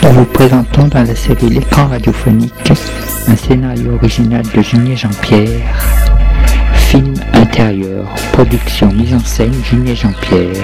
Nous vous présentons dans la série L'écran radiophonique un scénario original de Junier Jean-Pierre. Film intérieur, production, mise en scène Junier Jean-Pierre.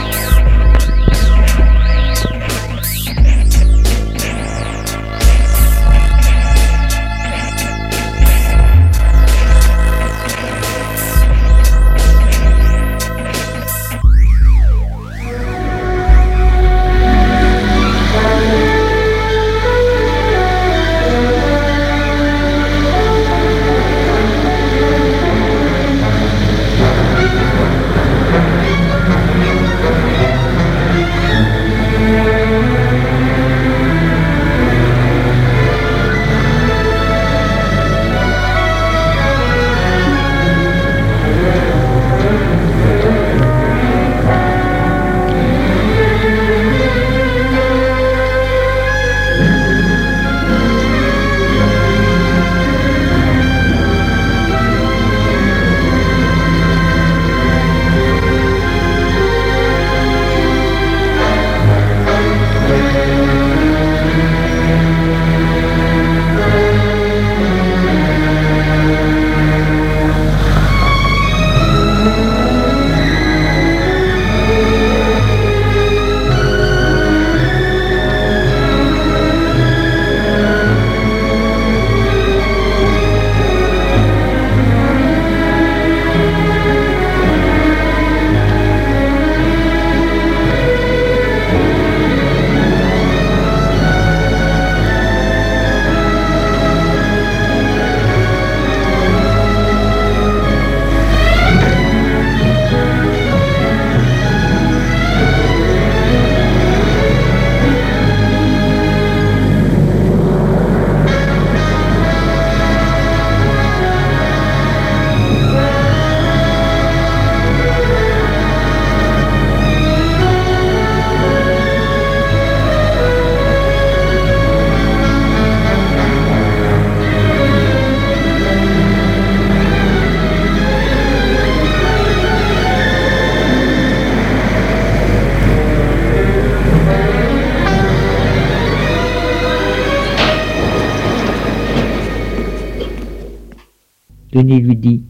Denis lui dit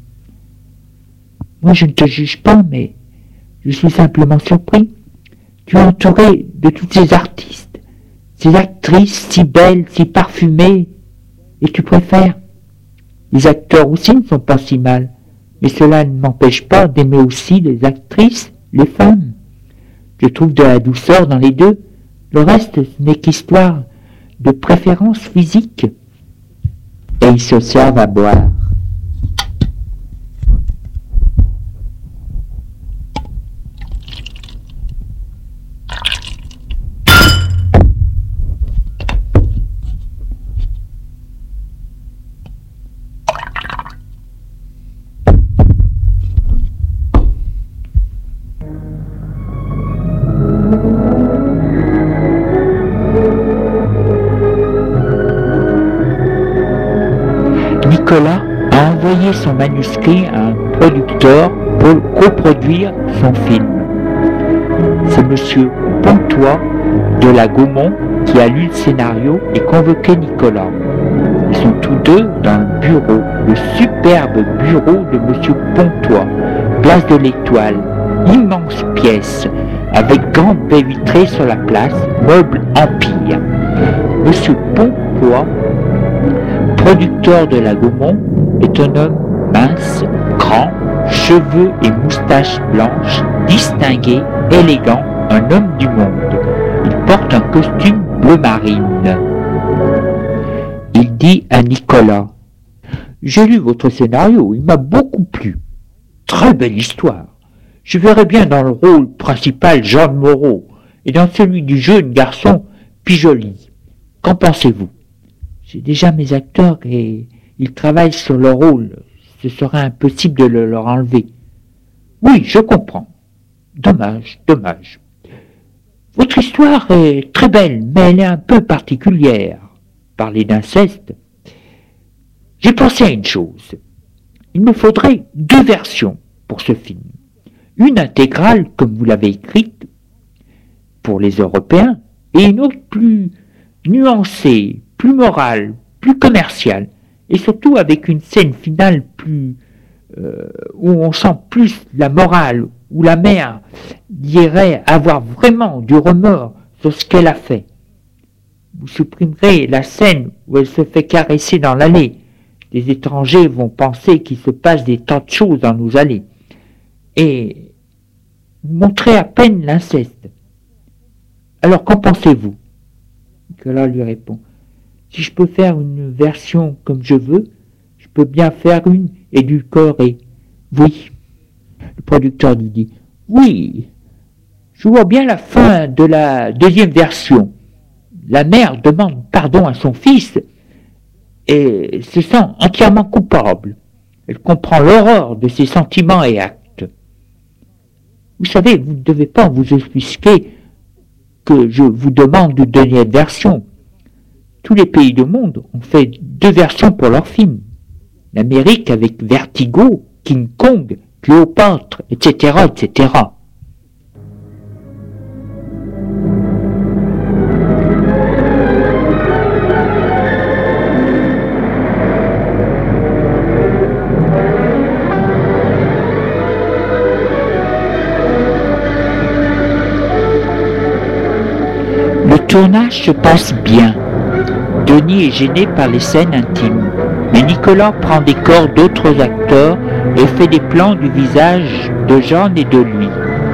« Moi je ne te juge pas, mais je suis simplement surpris. Tu es entouré de tous ces artistes, ces actrices si belles, si parfumées, et tu préfères. Les acteurs aussi ne sont pas si mal, mais cela ne m'empêche pas d'aimer aussi les actrices, les femmes. Je trouve de la douceur dans les deux. Le reste, ce n'est qu'histoire de préférence physique. » Et ils se servent à boire. Nicolas a envoyé son manuscrit à un producteur pour coproduire son film. C'est monsieur Pontois de la Gaumont qui a lu le scénario et convoqué Nicolas. Ils sont tous deux dans le bureau, le superbe bureau de monsieur Pontois, place de l'Étoile, immense pièce, avec grande baie vitrée sur la place, meuble empire. Monsieur Pontois, producteur de la Gaumont, est un homme mince, grand, cheveux et moustaches blanches, distingué, élégant, un homme du monde. Il porte un costume bleu marine. Il dit à Nicolas « J'ai lu votre scénario, il m'a beaucoup plu. Très belle histoire. Je verrais bien dans le rôle principal Jean Moreau et dans celui du jeune garçon Pijoli. Qu'en pensez-vous ? J'ai déjà mes acteurs et ils travaillent sur leur rôle. Ce serait impossible de le leur enlever. » « Oui, je comprends. Dommage. Votre histoire est très belle, mais elle est un peu particulière. Parler d'inceste. J'ai pensé à une chose. Il me faudrait 2 versions pour ce film. Une intégrale, comme vous l'avez écrite, pour les Européens, et une autre plus nuancée, plus morale, plus commerciale, et surtout avec une scène finale où on sent plus la morale, où la mère dirait avoir vraiment du remords sur ce qu'elle a fait. Vous supprimerez la scène où elle se fait caresser dans l'allée. Les étrangers vont penser qu'il se passe des tas de choses dans nos allées. Et vous montrez à peine l'inceste. Alors qu'en pensez-vous? Nicolas lui répond. Si je peux faire une version comme je veux, je peux bien faire une édulcorée. Oui. Le producteur lui dit. Oui. Je vois bien la fin de la deuxième version. La mère demande pardon à son fils et se sent entièrement coupable. Elle comprend l'horreur de ses sentiments et actes. Vous savez, vous ne devez pas vous offusquer que je vous demande de donner une version. Tous les pays du monde ont fait 2 versions pour leurs films. L'Amérique avec Vertigo, King Kong, Cléopâtre, etc., etc. Le tournage se passe bien. Denis est gêné par les scènes intimes, mais Nicolas prend des corps d'autres acteurs et fait des plans du visage de Jeanne et de lui.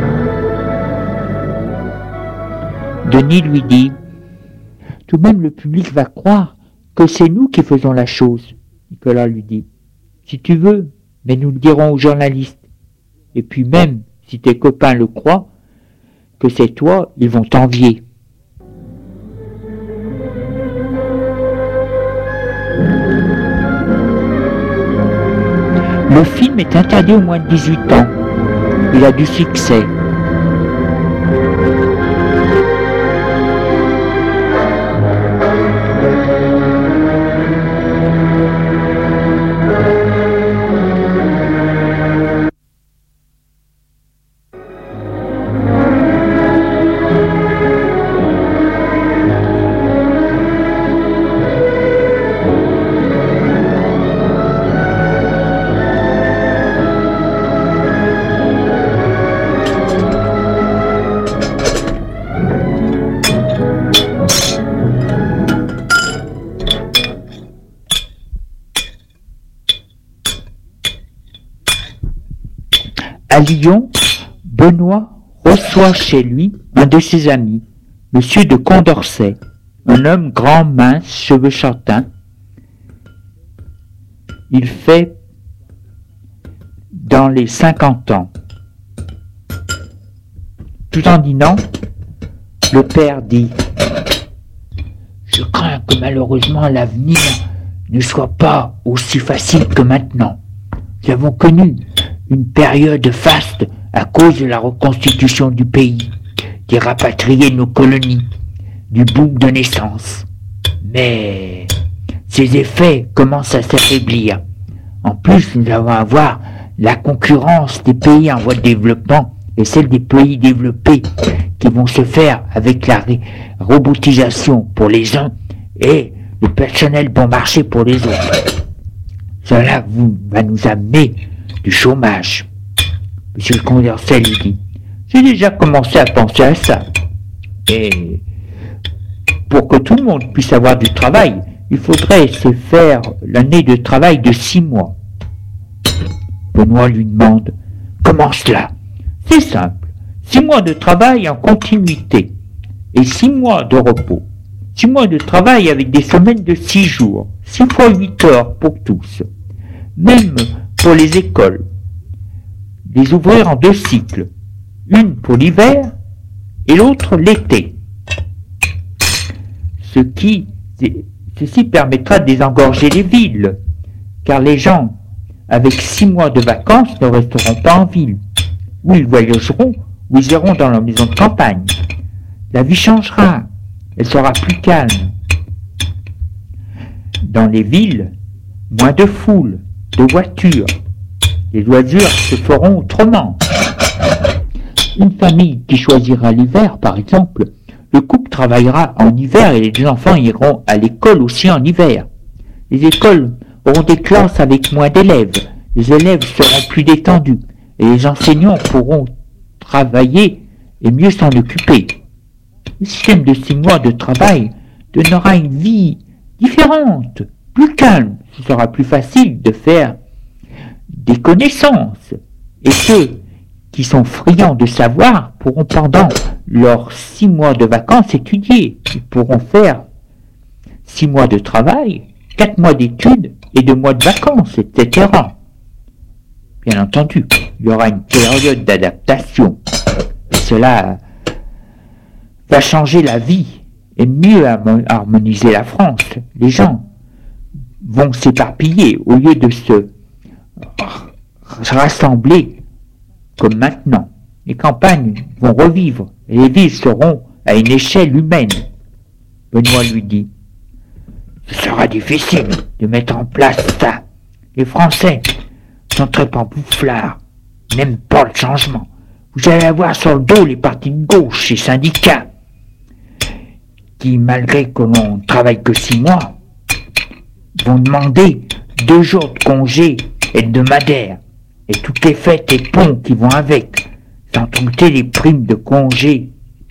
Denis lui dit « Tout de même le public va croire que c'est nous qui faisons la chose. » Nicolas lui dit « Si tu veux, mais nous le dirons aux journalistes. Et puis même, si tes copains le croient, que c'est toi, ils vont t'envier. » Le film est interdit aux moins de 18 ans. Il a du succès. À Lyon, Benoît reçoit chez lui un de ses amis, Monsieur de Condorcet, un homme grand, mince, cheveux châtains. Il fait dans les 50 ans. Tout en dînant, le père dit « Je crains que malheureusement l'avenir ne soit pas aussi facile que maintenant. Nous avons connu une période faste à cause de la reconstitution du pays, des rapatriés de nos colonies, du boom de naissance. Mais ces effets commencent à s'affaiblir. En plus, nous allons avoir la concurrence des pays en voie de développement et celle des pays développés qui vont se faire avec la robotisation pour les uns et le personnel bon marché pour les autres. Cela va nous amener du chômage. Monsieur le Condorcet lui dit « J'ai déjà commencé à penser à ça. Et pour que tout le monde puisse avoir du travail, il faudrait se faire l'année de travail de 6 mois. » Benoît lui demande « Comment cela ?» C'est simple. 6 mois de travail en continuité et 6 mois de repos. 6 mois de travail avec des semaines de 6 jours. 6 fois 8 heures pour tous. Même pour les écoles, les ouvrir en 2 cycles, une pour l'hiver et l'autre l'été. Ceci permettra de désengorger les villes, car les gens avec 6 mois de vacances ne resteront pas en ville, ou ils voyageront, ou ils iront dans leur maison de campagne. La vie changera, elle sera plus calme. Dans les villes, moins de foule, de voitures. Les loisirs se feront autrement. Une famille qui choisira l'hiver, par exemple, Le couple travaillera en hiver et les enfants iront à l'école aussi en hiver. Les écoles auront des classes avec moins d'élèves. Les élèves seront plus détendus et les enseignants pourront travailler et mieux s'en occuper. Le système de 6 mois de travail donnera une vie différente, plus calme. Ce sera plus facile de faire des connaissances. Et ceux qui sont friands de savoir pourront pendant leurs 6 mois de vacances étudier. Ils pourront faire 6 mois de travail, 4 mois d'études et 2 mois de vacances, etc. Bien entendu, il y aura une période d'adaptation. Cela va changer la vie et mieux harmoniser la France. Les gens vont s'éparpiller au lieu de se rassembler comme maintenant. Les campagnes vont revivre et les villes seront à une échelle humaine. Benoît lui dit: ce sera difficile de mettre en place ça. Les Français sont très pantouflards, n'aiment pas le changement. Vous allez avoir sur le dos les partis de gauche et syndicats qui, malgré que l'on travaille que 6 mois, vont demander 2 jours de congé hebdomadaire et toutes les fêtes et ponts qui vont avec, sans compter les primes de congé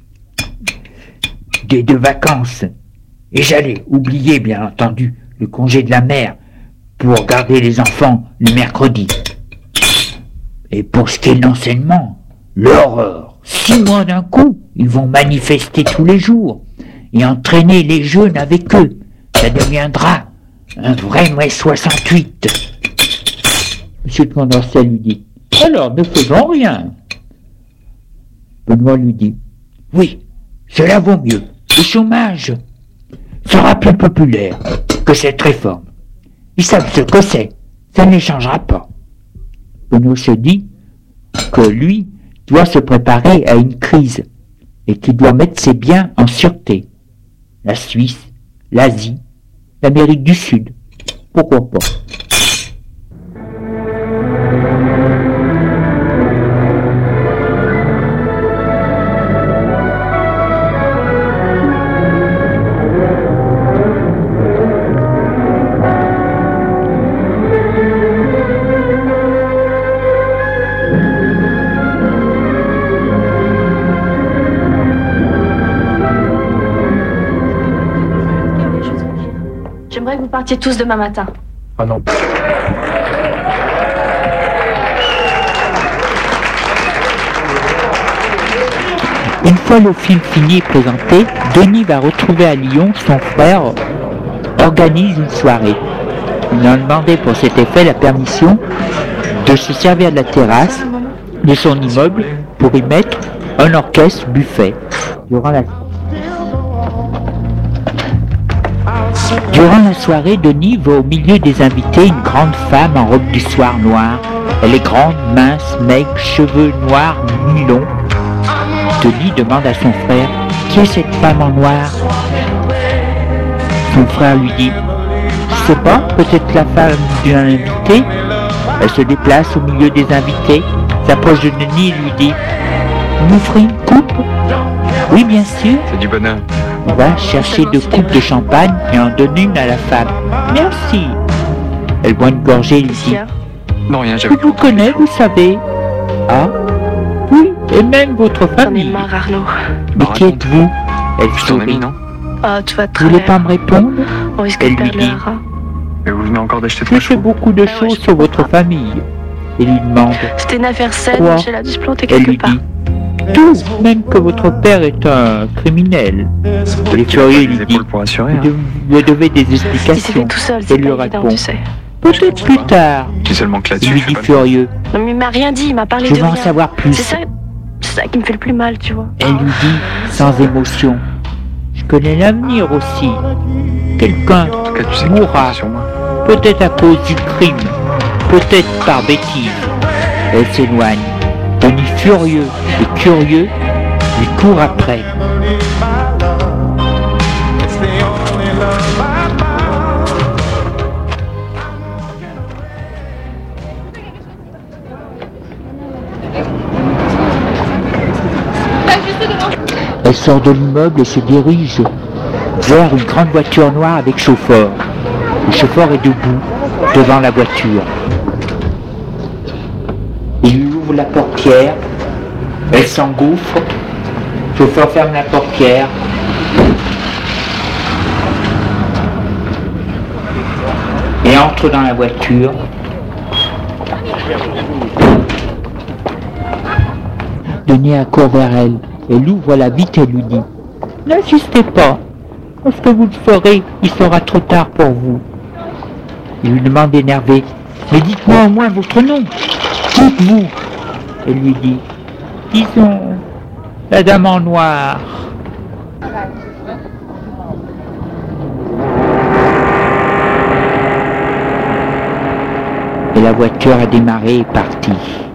de vacances. Et j'allais oublier, bien entendu, le congé de la mère pour garder les enfants le mercredi. Et pour ce qui est de l'enseignement, l'horreur. 6 mois d'un coup, ils vont manifester tous les jours et entraîner les jeunes avec eux. Ça deviendra un vrai mai 68. Monsieur de Condorcet lui dit: alors, ne faisons rien. Benoît lui dit: oui, cela vaut mieux. Le chômage sera plus populaire que cette réforme. Ils savent ce que c'est. Ça ne les changera pas. Benoît se dit que lui doit se préparer à une crise et qu'il doit mettre ses biens en sûreté. La Suisse, l'Asie, l'Amérique du Sud. Pourquoi pas? J'aimerais que vous partiez tous demain matin. Ah non. Une fois le film fini et présenté, Denis va retrouver à Lyon son frère organise une soirée. Il lui a demandé pour cet effet la permission de se servir de la terrasse de son immeuble pour y mettre un orchestre buffet. Durant la soirée, Denis voit au milieu des invités une grande femme en robe du soir noire. Elle est grande, mince, maigre, cheveux noirs, mi-longs. Denis demande à son frère: qui est cette femme en noir? Son frère lui dit: je sais pas, peut-être la femme d'un invité. Elle se déplace au milieu des invités, s'approche de Denis et lui dit: vous m'offrez une coupe? Oui, bien sûr. C'est du bonheur. On va chercher 2 coupes de champagne et en donne une à la femme. Merci. Elle boit une gorgée et lui dit: Non, rien, j'avais je vous connais, vous savez. Ah, oui, et même votre J'en ai famille. marre, Arnaud. Mais qui êtes-vous? Elle Je t'en ai mis, sourit. non? Oh, tu vas te Vous voulez pas travers. me répondre? On risque Elle de lui perdre dit: le rat. Mais vous venez encore d'acheter je 3 fais chevaux. beaucoup de ouais, choses je sur comprends votre pas. famille. Et lui demande: C'était une affaire saine, Quoi? Michel a dû se planter Elle quelque lui part. dit: tout, même que votre père est un criminel. Les curieux Les lui dit: épaules pour assurer, hein. vous devez des Il s'est fait explications. tout seul, Elle c'est lui pas évident, répond: tu sais. peut-être plus tard. C'est seulement que Il là-dessus, lui je dit fais pas furieux: Non mais il m'a rien dit, il m'a parlé je de veux en rien. savoir plus. C'est ça qui me fait le plus mal, tu vois. Elle lui dit sans émotion: je connais l'avenir aussi. Quelqu'un En tout cas, tu sais que tu mourra, comptes sur moi. peut-être à cause du crime, peut-être par bêtise. Elle s'éloigne. Denis, furieux et curieux, lui court après. Elle Elle sort de l'immeuble et se dirige vers une grande voiture noire avec chauffeur. Le chauffeur est debout devant la voiture. Il lui ouvre la portière, elle s'engouffre, le chauffeur ferme la portière. Et entre dans la voiture. Denis accourt vers elle. Elle ouvre la vitre et lui dit « N'insistez pas, lorsque vous le ferez, il sera trop tard pour vous. » Il lui demande énervé « Mais dites-moi au moins votre nom. Dites-vous. » Elle lui dit « Disons, la dame en noir. » Et la voiture a démarré et est partie.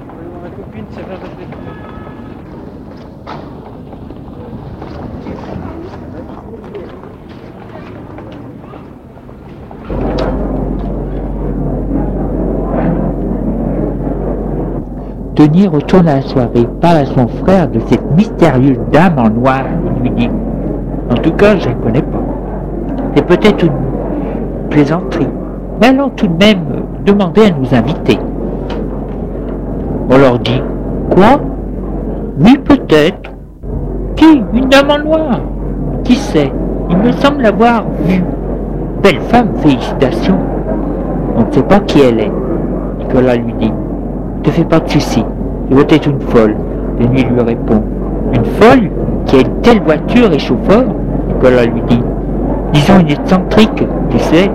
Denis retourne à la soirée, parle à son frère de cette mystérieuse dame en noir et lui dit « En tout cas, je ne la connais pas. C'est peut-être une plaisanterie. Mais allons tout de même demander à nous inviter. » On leur dit « Quoi? Oui, peut-être. Qui? Une dame en noir? Qui sait? Il me semble l'avoir vue. Belle femme, félicitations. » On ne sait pas qui elle est. Nicolas lui dit « Ne fais pas de soucis, il doit être une folle. » Denis lui répond « Une folle qui a une telle voiture et chauffeur ?» Nicolas lui dit « Disons une excentrique, tu sais.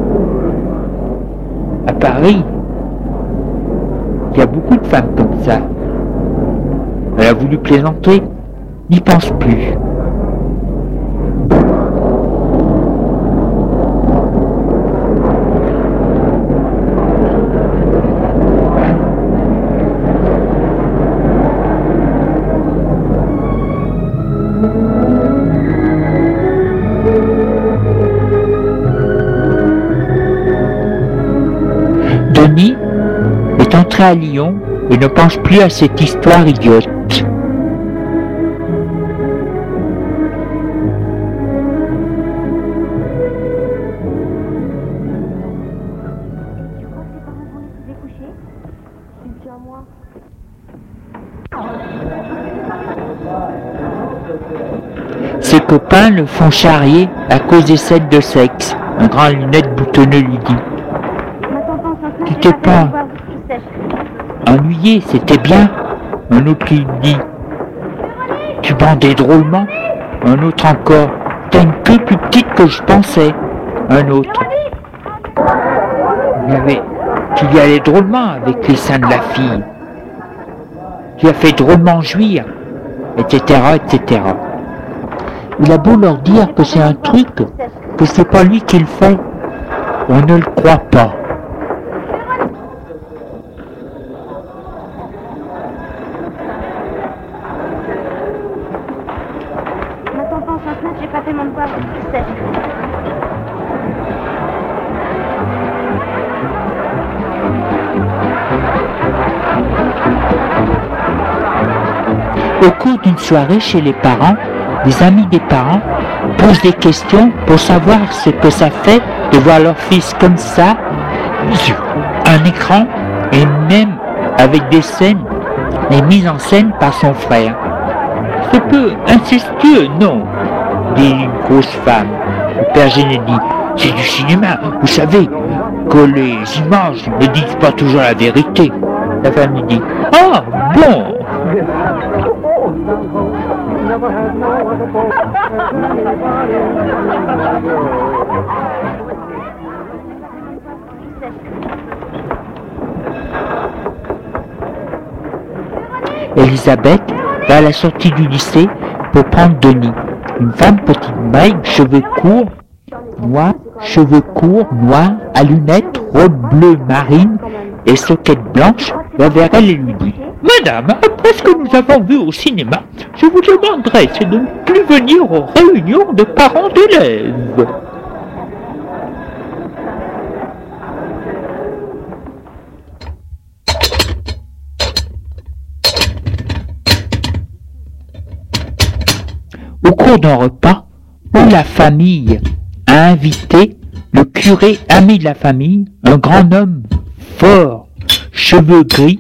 À Paris, il y a beaucoup de femmes comme ça. » Elle a voulu plaisanter, n'y pense plus. Denis est entré à Lyon et ne pense plus à cette histoire idiote. Ses copains le font charrier à cause des scènes de sexe. Un grand lunette boutonneux lui dit « Tu t'es pas ennuyé, c'était bien. » Un autre lui dit « Tu bandais drôlement. » Un autre encore « T'as une queue plus petite que je pensais. » Un autre « Tu y allais drôlement avec les seins de la fille. Tu as fait drôlement jouir. » etc. etc. Il a beau leur dire que c'est un truc, que c'est pas lui qui le fait, on ne le croit pas. M'attends pas en centimètres, j'ai pas fait mon devoir, tu sais. Au cours d'une soirée chez les parents, les amis des parents posent des questions pour savoir ce que ça fait de voir leur fils comme ça, un écran, et même avec des scènes et mises en scène par son frère. C'est peu incestueux, non, dit une grosse femme. Le père Genet dit, c'est du cinéma, vous savez que les images ne disent pas toujours la vérité. La femme lui dit, ah bon. Elisabeth va à la sortie du lycée pour prendre Denis. Une femme petite maille, cheveux courts, noirs, à lunettes, robe bleue marine et soquette blanche, va vers elle et lui dit « Madame, après ce que nous avons vu au cinéma, je vous demanderai de ne plus venir aux réunions de parents d'élèves. » cours d'un repas où la famille a invité le curé ami de la famille, un grand homme fort, cheveux gris,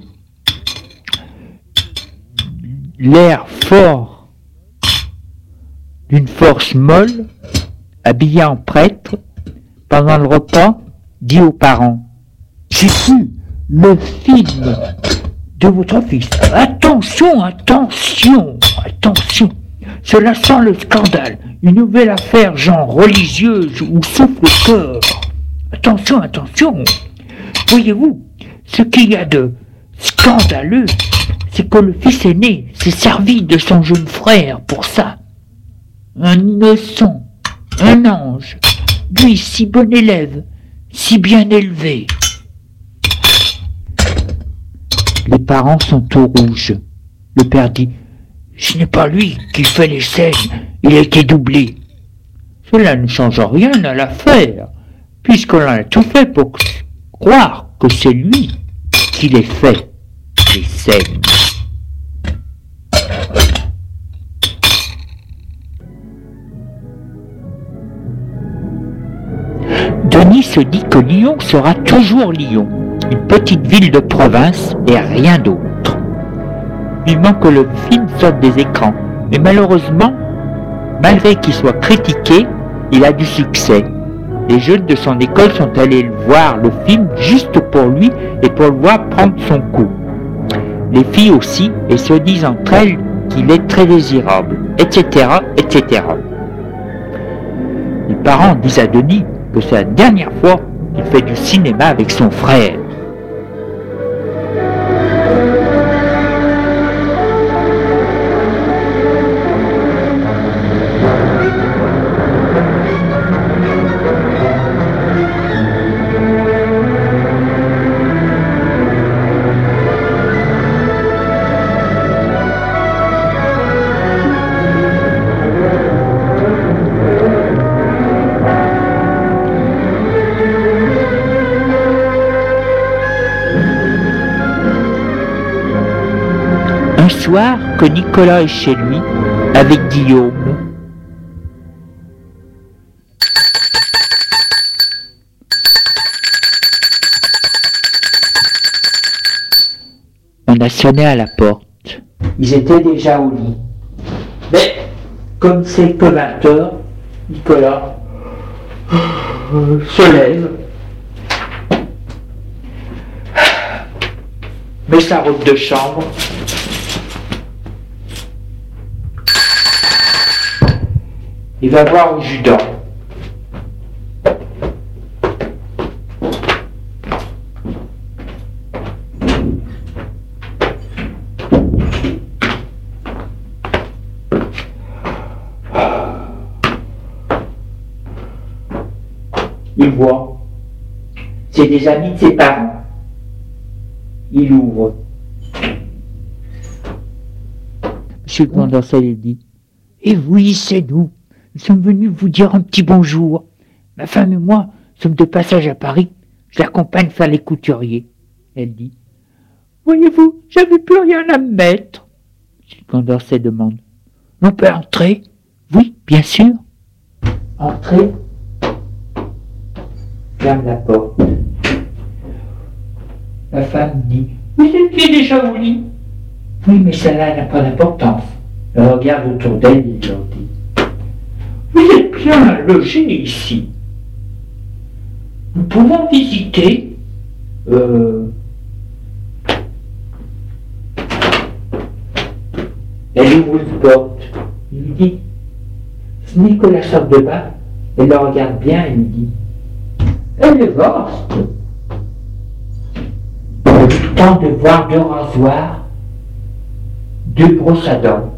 l'air fort, d'une force molle, habillé en prêtre, pendant le repas, dit aux parents: j'ai vu le film de votre fils. Attention, attention, attention. Cela sent le scandale. Une nouvelle affaire genre religieuse où souffle le cœur. Attention, attention. Voyez-vous, ce qu'il y a de scandaleux, c'est que le fils aîné s'est servi de son jeune frère pour ça. Un innocent, un ange, lui si bon élève, si bien élevé. Les parents sont tout rouges. Le père dit: ce n'est pas lui qui fait les scènes, il a été doublé. Cela ne change rien à l'affaire, puisqu'on a tout fait pour croire que c'est lui qui les fait, les scènes. Denis se dit que Lyon sera toujours Lyon, une petite ville de province et rien d'autre. Vivement que le film sorte des écrans, mais malheureusement, malgré qu'il soit critiqué, il a du succès. Les jeunes de son école sont allés voir le film juste pour lui et pour le voir prendre son coup. Les filles aussi, et se disent entre elles qu'il est très désirable, etc., etc. Les parents disent à Denis que c'est la dernière fois qu'il fait du cinéma avec son frère. Un soir que Nicolas est chez lui avec Guillaume. On a sonné à la porte. Ils étaient déjà au lit. Mais, comme c'est que 20 heures, Nicolas se lève, met sa robe de chambre, il va voir au Judas. Il voit. C'est des amis de ses parents. Il ouvre. Monsieur Condorcet lui dit: eh oui, c'est nous. Nous sommes venus vous dire un petit bonjour. Ma femme et moi sommes de passage à Paris. Je l'accompagne faire les couturiers. Elle dit: voyez-vous, j'avais plus rien à me mettre. M. Condorcet demande: on peut entrer? Oui, bien sûr. Entrez. Ferme la porte. La femme dit: vous étiez déjà au lit? Oui, mais cela n'a pas d'importance. Elle regarde autour d'elle et leur dit: vous êtes bien logés ici. Nous pouvons visiter. Elle ouvre une porte. Il lui dit: ce n'est que la salle de bain. Elle le regarde bien et lui dit: elle est vaste. Il a eu le temps de voir 2 rasoirs, 2 brosses à dents.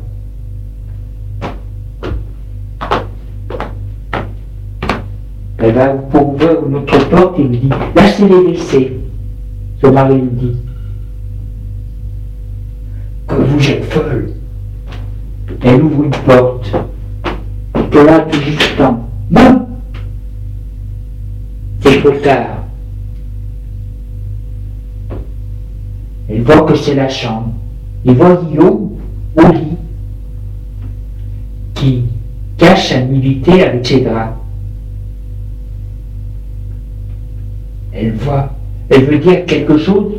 Elle va pour ouvrir une autre porte et lui dit: là c'est les WC. Son mari lui dit: que vous êtes folle. Elle ouvre une porte. Que là tout juste temps. Non, c'est trop tard. Elle voit que c'est la chambre. Il voit Guillaume au lit qui cache sa nudité avec ses draps. Elle veut dire quelque chose.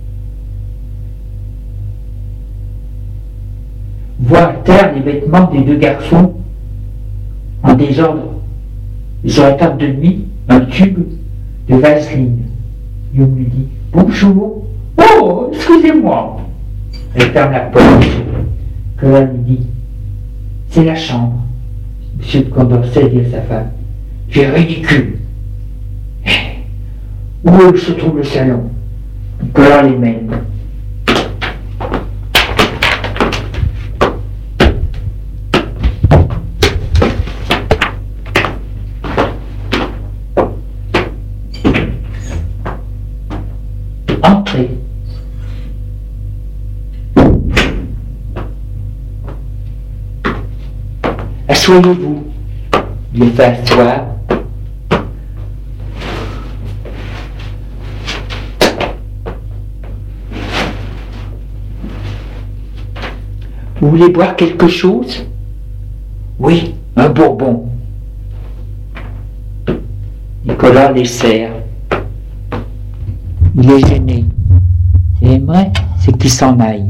Voit à terre les vêtements des deux garçons en désordre. Sur la table de nuit, un tube de vaseline. Guillaume lui dit « Bonjour. Oh, excusez-moi. » Elle ferme la porte. Nicolas lui dit « C'est la chambre. » Monsieur de Condorcet dit à sa femme « Tu es ridicule. » Où se trouve le salon? Nicolas les mène. Entrez. Asseyez-vous. Il les fait asseoir. Vous voulez boire quelque chose? Oui, un bourbon. Nicolas les sert. Il est gêné. Il aimerait, c'est qu'il s'en aille.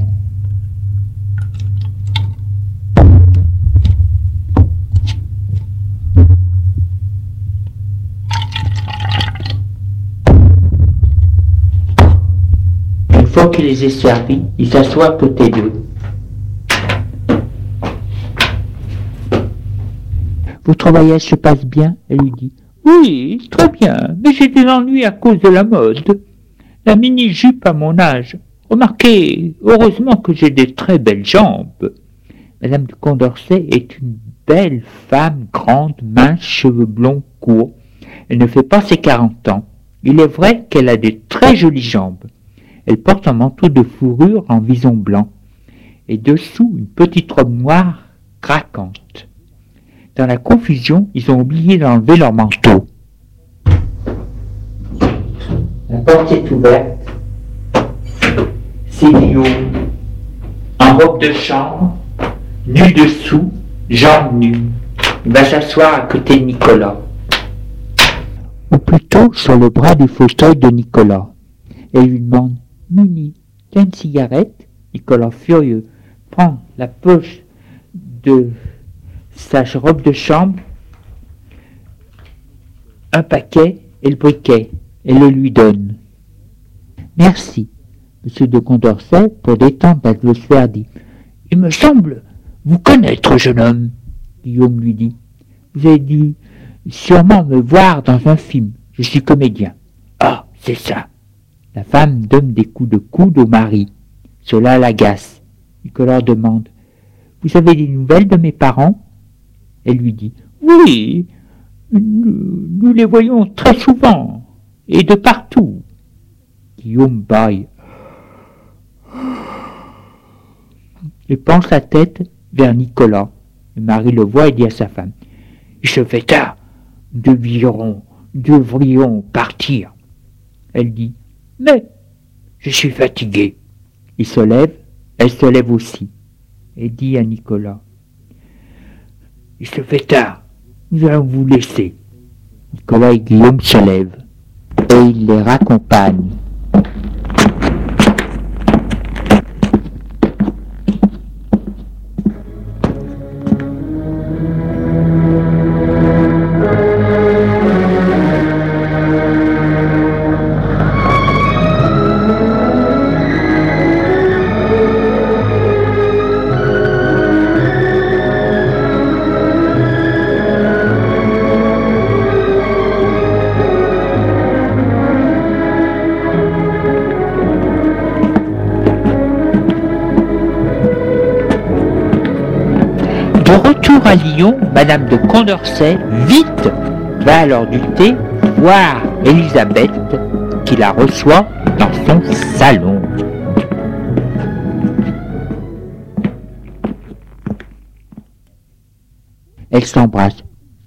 Une fois qu'il les ait servis, il s'assoit à côté d'eux. Votre voyage se passe bien? Elle lui dit. Oui, très bien, mais j'ai des ennuis à cause de la mode. La mini-jupe à mon âge. Remarquez, heureusement que j'ai des très belles jambes. Madame de Condorcet est une belle femme, grande, mince, cheveux blonds, courts. Elle ne fait pas ses 40 ans. Il est vrai qu'elle a des très jolies jambes. Elle porte un manteau de fourrure en vison blanc, et dessous une petite robe noire craquante. Dans la confusion, ils ont oublié d'enlever leur manteau. La porte est ouverte. C'est Guillaume, en robe de chambre, nu dessous, jambes nues. Il va s'asseoir à côté de Nicolas. Ou plutôt sur le bras du fauteuil de Nicolas. Elle lui demande « Mimi, t'as une cigarette ?» Nicolas, furieux, prend la poche de sa robe de chambre, un paquet et le briquet. Elle le lui donne. « Merci, monsieur de Condorcet, pour détendre l'atmosphère, dit. Il me semble vous connaître, jeune homme. Guillaume lui dit. Vous avez dû sûrement me voir dans un film. Je suis comédien. Ah, c'est ça. La femme donne des coups de coude au mari. Cela l'agace. Nicolas demande. Vous avez des nouvelles de mes parents? Elle lui dit. Oui, nous les voyons très souvent. Et de partout. Guillaume bâille. Il penche la tête vers Nicolas. Le mari le voit et dit à sa femme. Il se fait tard. Devrions partir. Elle dit. Mais je suis fatiguée. Il se lève. Elle se lève aussi. Et dit à Nicolas. Il se fait tard. Nous allons vous laisser. Nicolas et Guillaume se lèvent. Et il les raccompagne. À Lyon, Madame de Condorcet, vite, va à l'heure du thé voir Elisabeth, qui la reçoit dans son salon. Elle s'embrasse.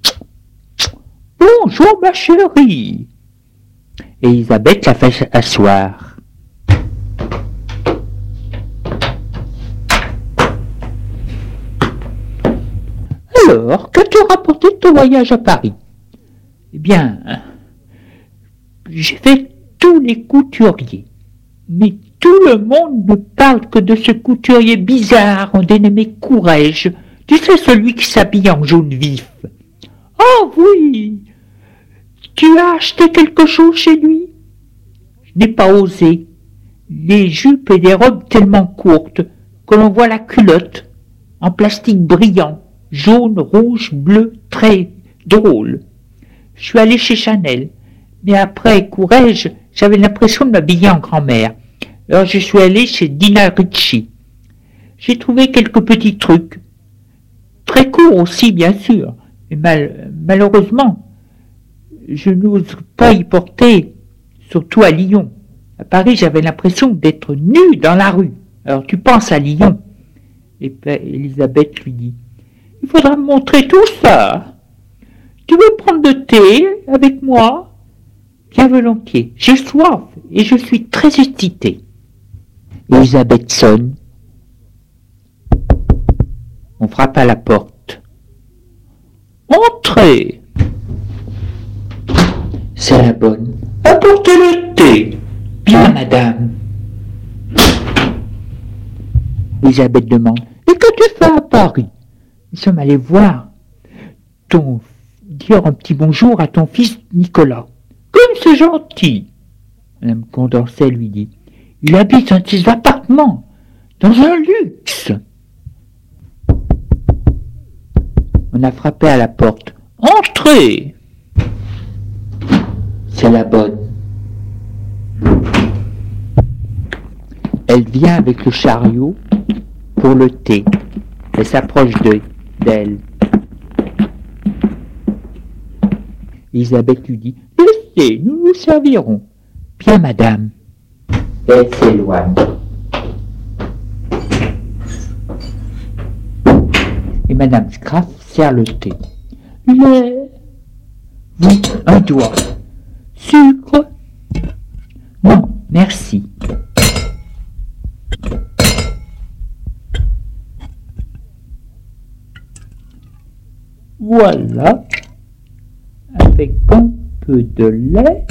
Bonjour ma chérie. Elisabeth la fait asseoir. Alors, qu'as-tu rapporté de ton voyage à Paris? Eh bien, j'ai fait tous les couturiers. Mais tout le monde ne parle que de ce couturier bizarre, on dénommé Courrèges. Tu sais, celui qui s'habille en jaune vif. Oh oui! Tu as acheté quelque chose chez lui? Je n'ai pas osé. Les jupes et des robes tellement courtes que l'on voit la culotte, en plastique brillant, jaune, rouge, bleu, très drôle. Je suis allé chez Chanel, mais après Courrèges, j'avais l'impression de m'habiller en grand-mère. Alors je suis allé chez Dina Ricci. J'ai trouvé quelques petits trucs, très courts aussi bien sûr, mais malheureusement, je n'ose pas y porter, surtout à Lyon. À Paris, j'avais l'impression d'être nue dans la rue. Alors tu penses à Lyon. Et Elisabeth lui dit, il faudra me montrer tout ça. Tu veux prendre de thé avec moi? Bien volontiers. J'ai soif et je suis très excitée. Elisabeth sonne. On frappe à la porte. Entrez. C'est la bonne. Apportez le thé. Bien, madame. Elisabeth demande, et que tu fais à Paris? Nous sommes allés voir dire un petit bonjour à ton fils Nicolas. Comme c'est gentil. Madame Condorcet lui dit, il habite dans ses appartements, dans un luxe. On a frappé à la porte. Entrez. C'est la bonne. Elle vient avec le chariot pour le thé. Elle s'approche d'elle. Elisabeth lui dit, laissez, nous nous servirons. Bien, madame. Elle s'éloigne. Et madame Scraff sert le thé. Lait. Oui, un doigt. Sucre. Non, merci. Voilà, avec un peu de lait,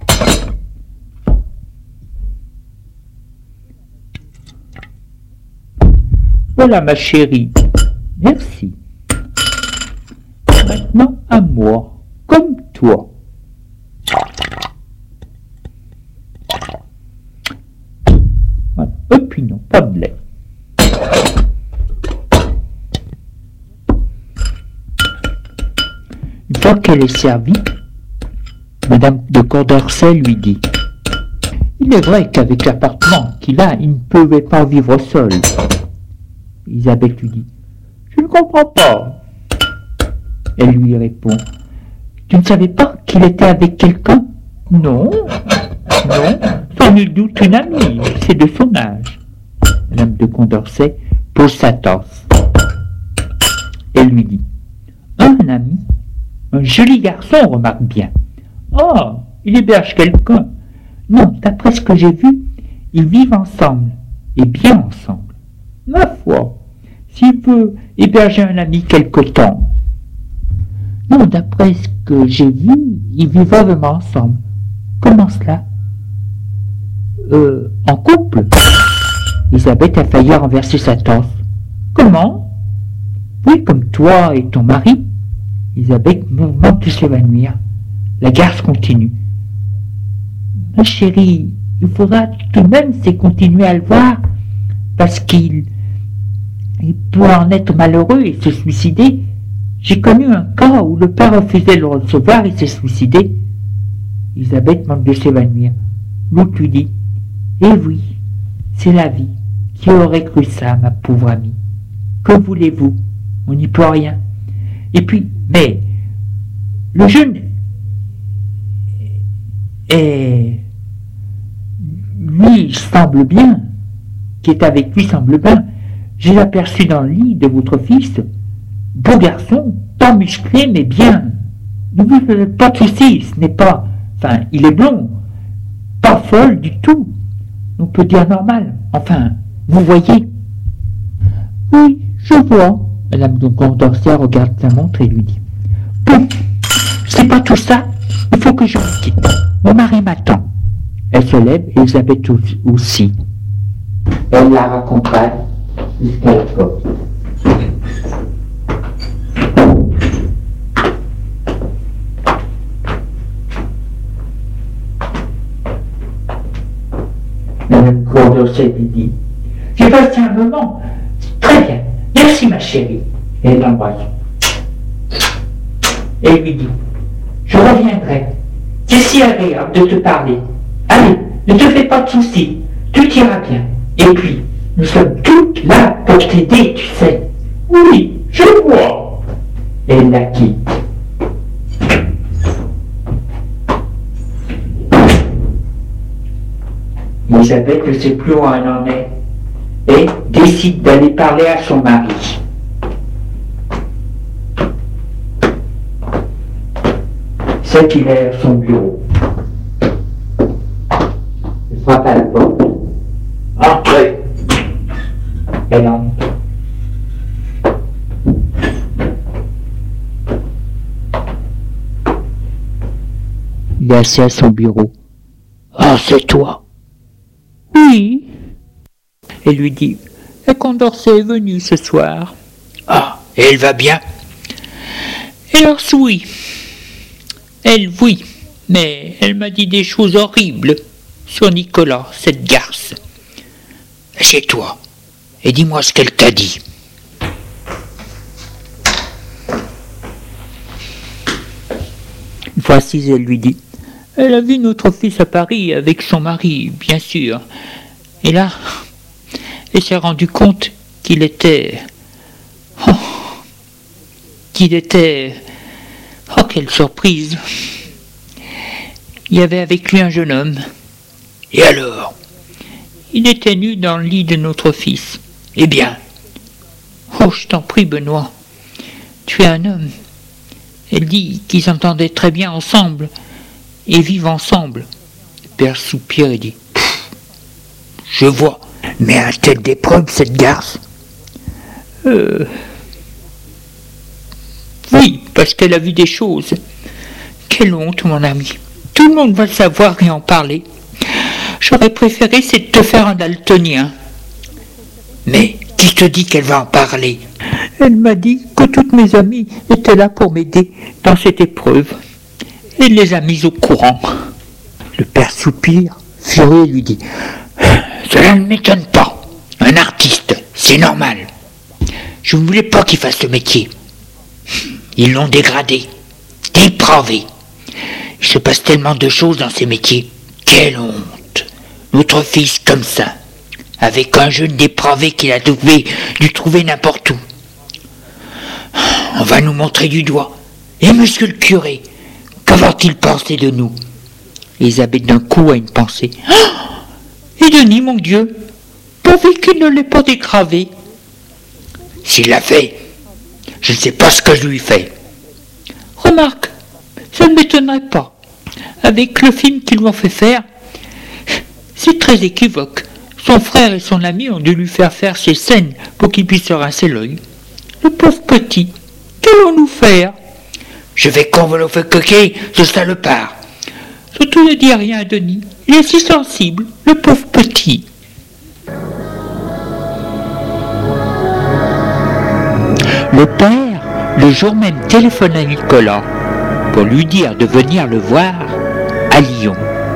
voilà ma chérie, merci. Maintenant à moi, comme toi. Voilà. Et puis non, pas de lait. Une fois qu'elle est servie, Madame de Condorcet lui dit, il est vrai qu'avec l'appartement qu'il a, il ne pouvait pas vivre seul. Elisabeth lui dit, je ne comprends pas. Elle lui répond, tu ne savais pas qu'il était avec quelqu'un? Non, sans nul doute une amie, c'est de son âge. Madame de Condorcet pose sa tasse. Elle lui dit, un ami? Un joli garçon, remarque bien. Oh, il héberge quelqu'un. Non, d'après ce que j'ai vu, ils vivent ensemble, et bien ensemble. Ma foi, s'il peut héberger un ami quelque temps. Non, d'après ce que j'ai vu, ils vivent vraiment ensemble. Comment cela? En couple? Elisabeth a failli renverser sa tasse. Comment? Oui, comme toi et ton mari. Elisabeth manque de s'évanouir. La garce continue. Ma chérie, il faudra tout de même continuer à le voir, parce qu'il peut en être malheureux et se suicider. J'ai connu un cas où le père refusait de le recevoir et s'est suicidé. Elisabeth manque de s'évanouir. L'autre lui dit, eh oui, c'est la vie. Qui aurait cru ça, ma pauvre amie? Que voulez-vous? On n'y peut rien. Et puis, mais, le jeune est, lui, semble bien, qui est avec lui semble bien. J'ai aperçu dans le lit de votre fils, beau garçon, pas musclé, mais bien. Ne vous faites pas de soucis, ce n'est pas, enfin, il est blond, pas folle du tout. On peut dire normal. Enfin, vous voyez? Oui, je vois. Madame de Condorcet regarde sa montre et lui dit: Bon, c'est pas tout ça, il faut que je me quitte. Mon mari m'attend. Elle se lève, Elisabeth aussi. Elle la raccompagne jusqu'à la porte. Madame Condorcet lui dit: J'ai passé un moment. Très bien, merci ma chérie. Et elle l'embrasse. Et lui dit: Je reviendrai. C'est si agréable de te parler. Allez, ne te fais pas de soucis, tout ira bien. Et puis, nous sommes toutes là pour t'aider, tu sais. Oui, je vois. Et elle la quitte. Elisabeth ne sait plus où elle en est et décide d'aller parler à son mari. C'est qu'il est à son bureau. Elle frappe à la porte. Entrez. Elle entre. Il est assis à son bureau. Ah, c'est toi? Oui. Elle lui dit: La Condorcet est venue ce soir. Ah, et elle va bien? Alors oui. Elle, oui, mais elle m'a dit des choses horribles sur Nicolas, cette garce. C'est toi, et dis-moi ce qu'elle t'a dit. Une fois assise, elle lui dit: Elle a vu notre fils à Paris avec son mari, bien sûr. Et là, elle s'est rendue compte qu'il était... Oh, quelle surprise! Il y avait avec lui un jeune homme. Et alors? Il était nu dans le lit de notre fils. Eh bien? Oh, je t'en prie, Benoît. Tu es un homme. Elle dit qu'ils s'entendaient très bien ensemble et vivent ensemble. Le père soupire et dit: Je vois, mais a-t-elle des preuves, cette garce? Oui, parce qu'elle a vu des choses. Quelle honte, mon ami. Tout le monde va le savoir et en parler. J'aurais préféré, c'est de te faire un daltonien. Mais qui te dit qu'elle va en parler? Elle m'a dit que toutes mes amies étaient là pour m'aider dans cette épreuve. Elle les a mises au courant. Le père soupire, furieux, lui dit: Cela ne m'étonne pas. Un artiste, c'est normal. Je ne voulais pas qu'il fasse ce métier. Ils l'ont dégradé, dépravé. Il se passe tellement de choses dans ces métiers. Quelle honte! Notre fils comme ça, avec un jeune dépravé qu'il a dû trouver n'importe où. On va nous montrer du doigt. Et monsieur le curé, que va-t-il penser de nous? Elisabeth d'un coup a une pensée. Et Denis, mon Dieu, pourvu qu'il ne l'ait pas dégravé. S'il l'a fait, je ne sais pas ce que je lui fais. Remarque, ça ne m'étonnerait pas. Avec le film qu'ils lui ont fait faire, c'est très équivoque. Son frère et son ami ont dû lui faire ces scènes pour qu'il puisse se rincer l'œil. Le pauvre petit, qu'allons-nous faire? Je vais convoquer ce salopard. Surtout ne dis rien à Denis, il est si sensible, le pauvre petit. Le père, le jour même, téléphone à Nicolas pour lui dire de venir le voir à Lyon.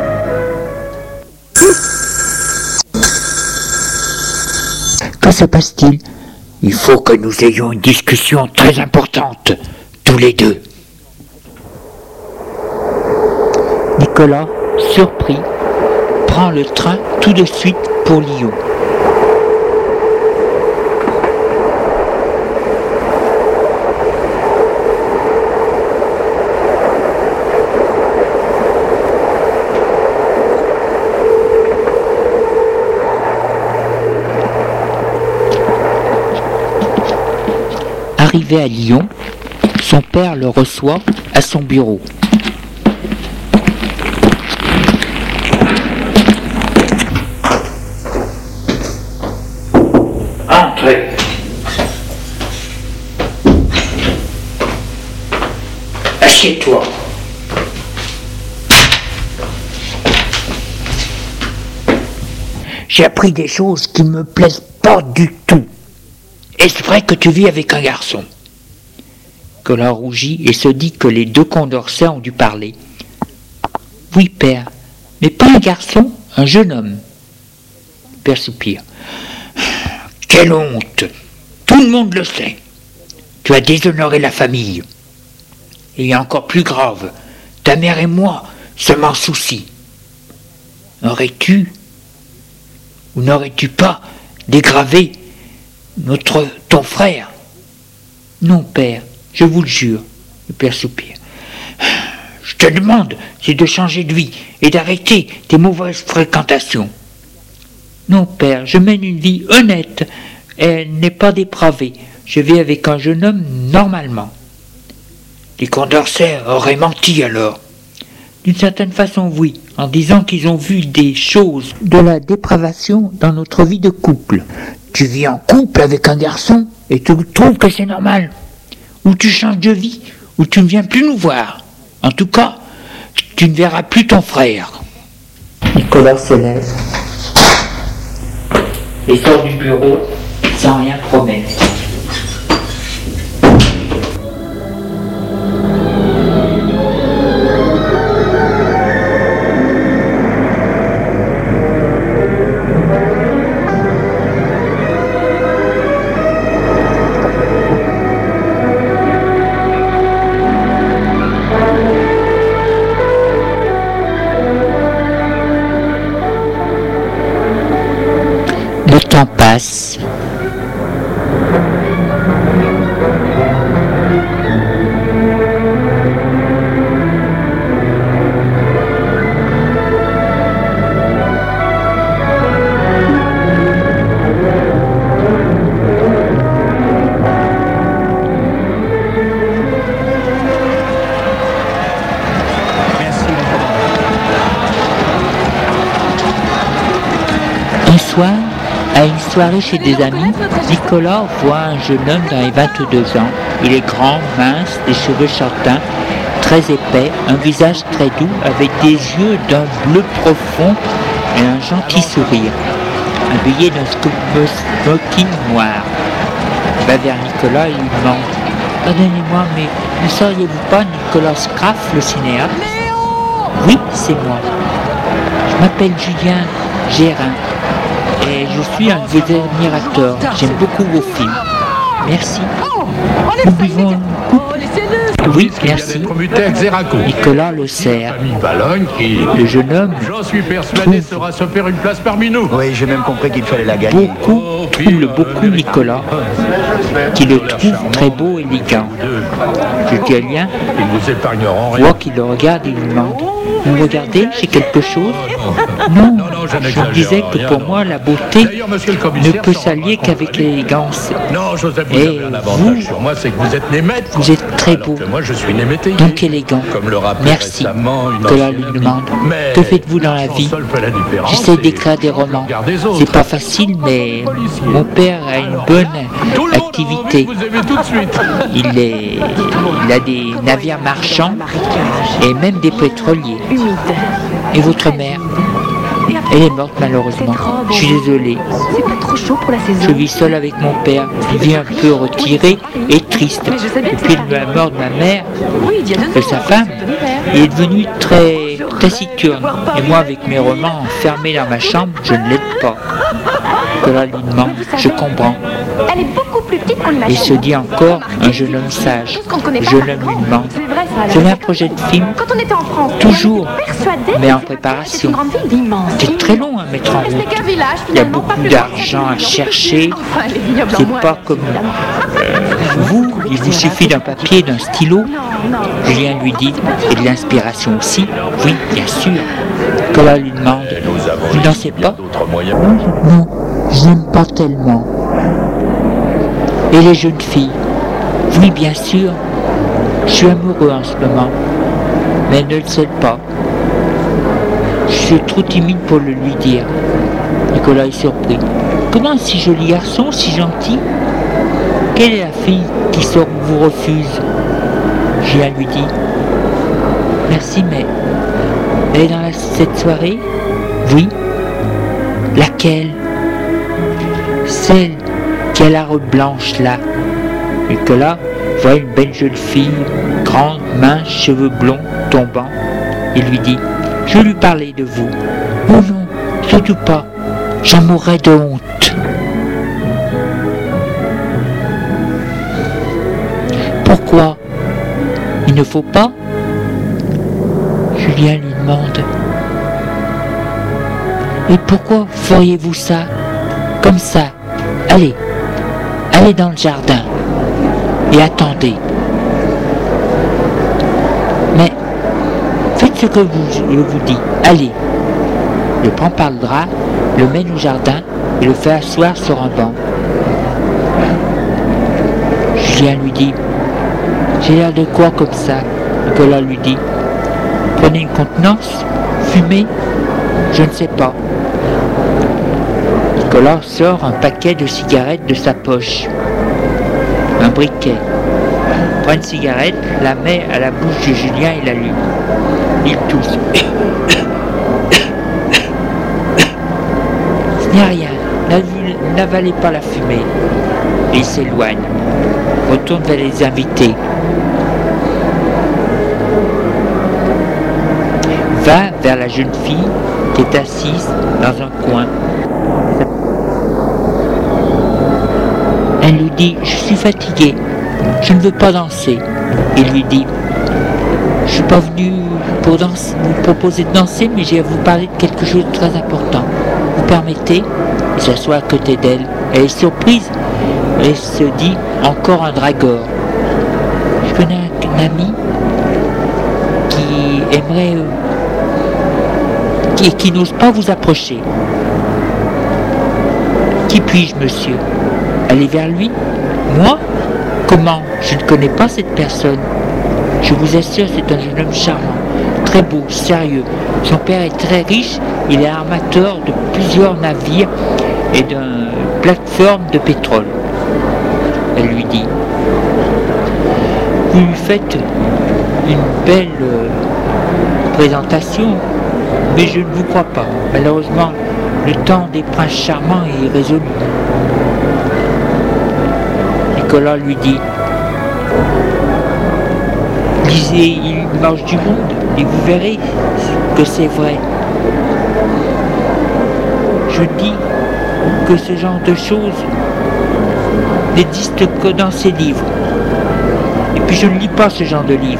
Que se passe-t-il? Il faut que nous ayons une discussion très importante, tous les deux. Nicolas, surpris, prend le train tout de suite pour Lyon. Arrivé à Lyon, son père le reçoit à son bureau. Entrez. Assieds-toi. J'ai appris des choses qui me plaisent pas du tout. Est-ce vrai que tu vis avec un garçon? Nicolas rougit et se dit que les deux Condorcet ont dû parler. Oui, père, mais pas un garçon, un jeune homme. Père soupire. Quelle honte! Tout le monde le sait. Tu as déshonoré la famille. Et il y a encore plus grave, ta mère et moi, ça m'en soucie. Aurais-tu ou n'aurais-tu pas dégravé ton frère? Non, père, je vous le jure. Le père soupire. Je te demande, c'est de changer de vie et d'arrêter tes mauvaises fréquentations. Non, père, je mène une vie honnête. Elle n'est pas dépravée. Je vis avec un jeune homme normalement. Les Condorcet auraient menti alors. D'une certaine façon, oui, en disant qu'ils ont vu des choses de la dépravation dans notre vie de couple. Tu vis en couple avec un garçon et tu trouves que c'est normal. Ou tu changes de vie, ou tu ne viens plus nous voir. En tout cas, tu ne verras plus ton frère. Nicolas se lève et sort du bureau sans rien promettre. Le temps passe. Un soir, à une soirée chez des amis, Nicolas voit un jeune homme dans les 22 ans. Il est grand, mince, les cheveux châtains, très épais, un visage très doux, avec des yeux d'un bleu profond et un gentil sourire, habillé d'un smoking noir. Il va vers Nicolas et lui demande « Pardonnez-moi, mais ne seriez-vous pas Nicolas Scraff, le cinéaste ?»« Oui, c'est moi. Je m'appelle Julien Gérin. Et je suis un de vos admirateurs. J'aime beaucoup vos films. Merci. Nous buvons une coupe. Oui, merci. Nicolas le serre. Le jeune homme saura se faire une place parmi nous. Oui, j'ai même compris qu'il fallait la gagner. trouve beaucoup Nicolas, qui le trouve très beau et élégant. Je dis à Lien, voit qu'il le regarde et lui demande. Vous me regardez, j'ai quelque chose? Non, je disais que pour moi, la beauté ne peut s'allier qu'avec l'élégance. Et vous êtes très beau, donc élégant. Merci. Nicolas lui demande, que faites-vous dans la vie? J'essaie d'écrire des romans. C'est pas facile, mais mon père a une bonne activité. Il a des navires marchands et même des pétroliers. Et votre mère? Elle est morte malheureusement. Je suis désolé. Je vis seul avec mon père. Il vit un peu retiré et triste. Depuis la mort de ma mère, de sa femme, il est devenu très taciturne. Et moi, avec mes romans enfermés dans ma chambre, je ne l'aide pas. Nicolas lui demande, je comprends. Elle est beaucoup plus petite qu'on l'imagine. Et se dit encore un jeune homme sage. Le jeune homme lui demande, j'ai un projet de film, Quand on était en France, toujours, mais en c'est préparation. une grande ville immense. C'est très long à mettre en route. C'était qu'un village, Il y a finalement, pas beaucoup plus d'argent à chercher. Enfin, les vignobles en C'est moins. pas comme vous, il vous suffit d'un papier, d'un stylo. Julien lui dit, et de l'inspiration aussi. Oui, bien sûr. Nicolas lui demande, vous ne dansez pas? Non, je n'aime pas tellement. Et les jeunes filles? Oui, bien sûr. Je suis amoureux en ce moment, mais elle ne le sait pas. Je suis trop timide pour le lui dire. Nicolas est surpris. Comment un si joli garçon, si gentil? Quelle est la fille qui vous refuse? Julien lui dit, Merci, mais elle est dans cette soirée? Oui. Laquelle? Celle qui a la robe blanche là. Nicolas voit une belle jeune fille, grande, mince, cheveux blonds, tombants. Il lui dit: je lui parlais de vous. Oh non, surtout pas. J'en mourrais de honte. Pourquoi? Il ne faut pas? Julien lui demande. Et pourquoi feriez-vous ça? Comme ça. Allez dans le jardin. Et attendez. Mais faites ce que je vous dis. Allez. Le prend par le drap, le mène au jardin et le fait asseoir sur un banc. Julien lui dit: j'ai l'air de quoi comme ça? Nicolas lui dit: prenez une contenance? Fumez? Je ne sais pas. Nicolas sort un paquet de cigarettes de sa poche. Un briquet. Prend une cigarette, la met à la bouche de Julien et l'allume. Il tousse. Ce n'est rien. N'avalez pas la fumée. Et il s'éloigne. Retourne vers les invités. Va vers la jeune fille qui est assise dans un coin. Elle lui dit: je suis fatiguée, je ne veux pas danser. Il lui dit: je suis pas venu pour vous proposer de danser, mais j'ai à vous parler de quelque chose de très important. Vous permettez? Il s'assoit à côté d'elle. Elle est surprise et se dit: encore un dragueur. Je connais un ami qui aimerait qui n'ose pas vous approcher. Qui puis-je, monsieur? Aller vers lui? Moi? Comment? Je ne connais pas cette personne. Je vous assure, c'est un jeune homme charmant, très beau, sérieux. Son père est très riche, il est armateur de plusieurs navires et d'une plateforme de pétrole. Elle lui dit: vous lui faites une belle présentation, mais je ne vous crois pas. Malheureusement, le temps des princes charmants est résolu. Nicolas lui dit: lisez Il marche du monde et vous verrez que c'est vrai. Je dis que ce genre de choses n'existe que dans ces livres. Et puis je ne lis pas ce genre de livres.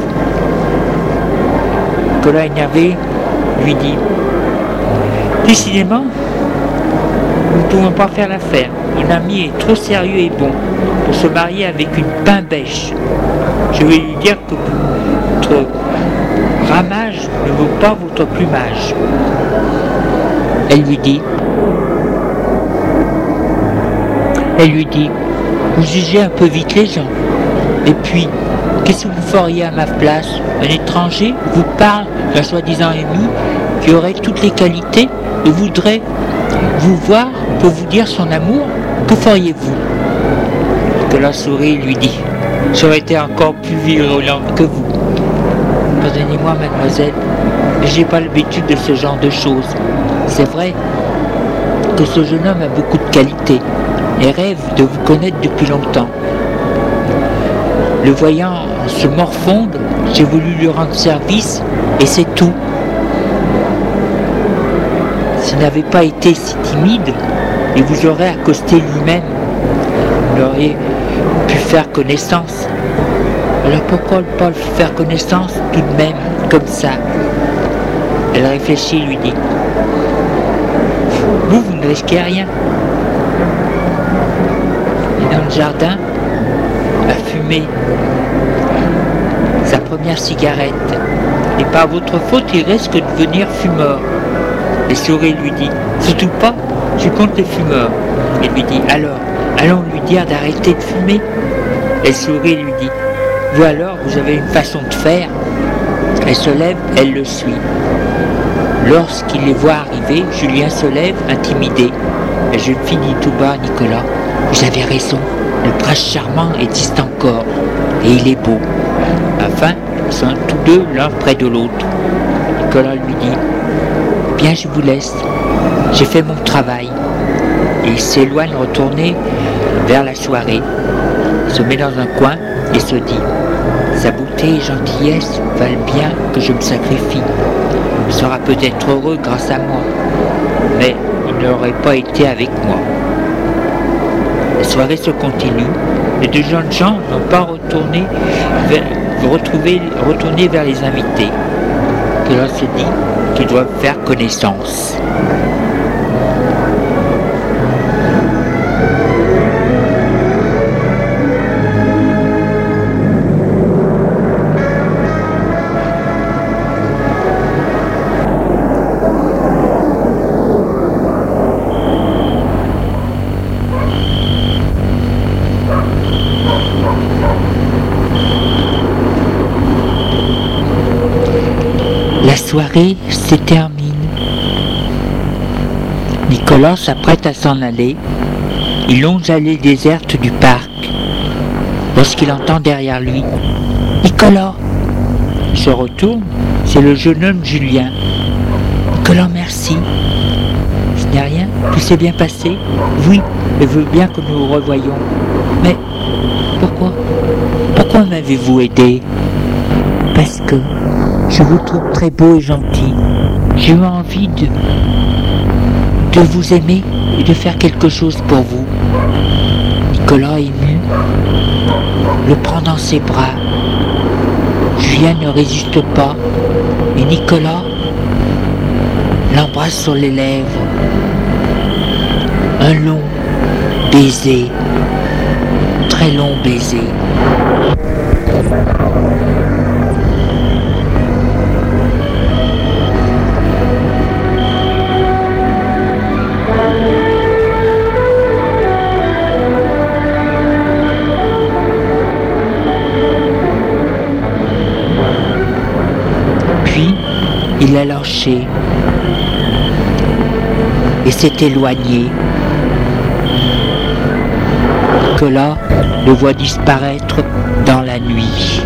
Nicolas énervé lui dit: décidément, nous ne pouvons pas faire l'affaire. Mon ami est trop sérieux et bon pour se marier avec une pain-bêche. Je vais lui dire que votre ramage ne vaut pas votre plumage. Elle lui dit: vous jugez un peu vite les gens. Et puis, qu'est-ce que vous feriez à ma place? Un étranger vous parle d'un soi-disant ami qui aurait toutes les qualités et voudrait vous voir pour vous dire son amour? Que feriez-vous? Nicolas sourit et lui dit: j'aurais été encore plus virulente que vous. Pardonnez-moi, mademoiselle, mais j'ai pas l'habitude de ce genre de choses. C'est vrai que ce jeune homme a beaucoup de qualités et rêve de vous connaître depuis longtemps. Le voyant se morfondre, j'ai voulu lui rendre service et c'est tout. S'il n'avait pas été si timide, il vous aurait accosté lui-même. Vous auriez pu faire connaissance. Alors pourquoi pas faire connaissance tout de même, comme ça? Elle réfléchit et lui dit: vous ne risquez rien. Et dans le jardin, a fumé sa première cigarette. Et par votre faute, il risque de devenir fumeur. Et sourit lui dit: surtout pas, je compte les fumeurs. Il lui dit: alors, allons lui dire d'arrêter de fumer. Elle sourit et lui dit: vous alors, vous avez une façon de faire. Elle se lève, elle le suit. Lorsqu'il les voit arriver, Julien se lève, intimidé. La jeune fille dit tout bas à Nicolas: vous avez raison, le prince charmant existe encore, et il est beau. Enfin, sont tous deux l'un près de l'autre. Nicolas lui dit « Bien, je vous laisse, j'ai fait mon travail. » Et il s'éloigne retourner vers la soirée. Il se met dans un coin et se dit « Sa beauté et gentillesse valent bien que je me sacrifie. Il sera peut-être heureux grâce à moi, mais il n'aurait pas été avec moi. » La soirée se continue. Les deux jeunes gens n'ont pas retourné vers les invités. Nicolas se dit qu'ils doivent faire connaissance. La soirée se termine. Nicolas s'apprête à s'en aller. Il longe l'allée déserte du parc. Lorsqu'il entend derrière lui « Nicolas !» Il se retourne, c'est le jeune homme Julien. « Nicolas, merci. Ce n'est rien, tout s'est bien passé. Oui, je veux bien que nous nous revoyions. Mais pourquoi m'avez-vous aidé ? Parce que je vous trouve très beau et gentil. J'ai eu envie de vous aimer et de faire quelque chose pour vous. » Nicolas, ému, le prend dans ses bras. Julien ne résiste pas et Nicolas l'embrasse sur les lèvres. Un long baiser, très long baiser. Puis, il a lâché et s'est éloigné. Nicolas le voit disparaître dans la nuit.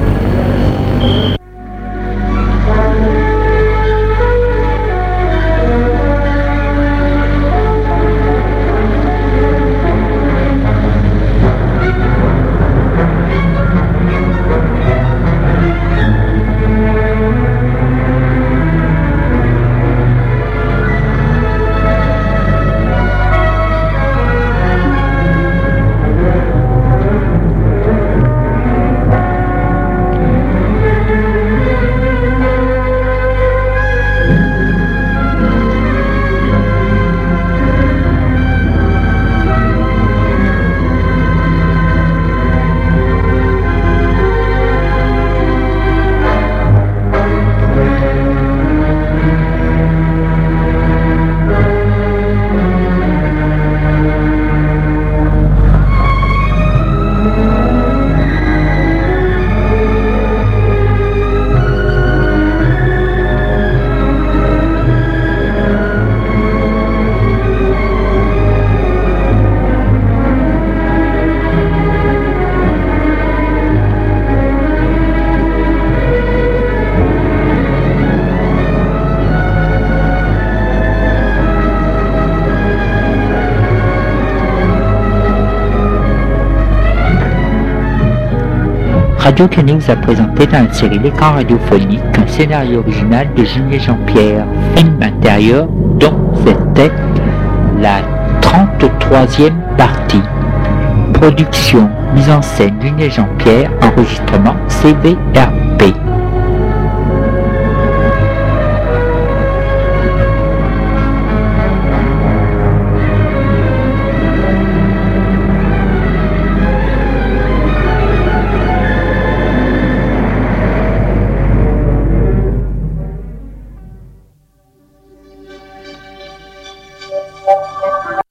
Radio Canning vous a présenté dans la série L'écran radiophonique un scénario original de Julien Jean-Pierre, film intérieur dont c'était la 33e partie. Production, mise en scène Julien Jean-Pierre, enregistrement CVRP.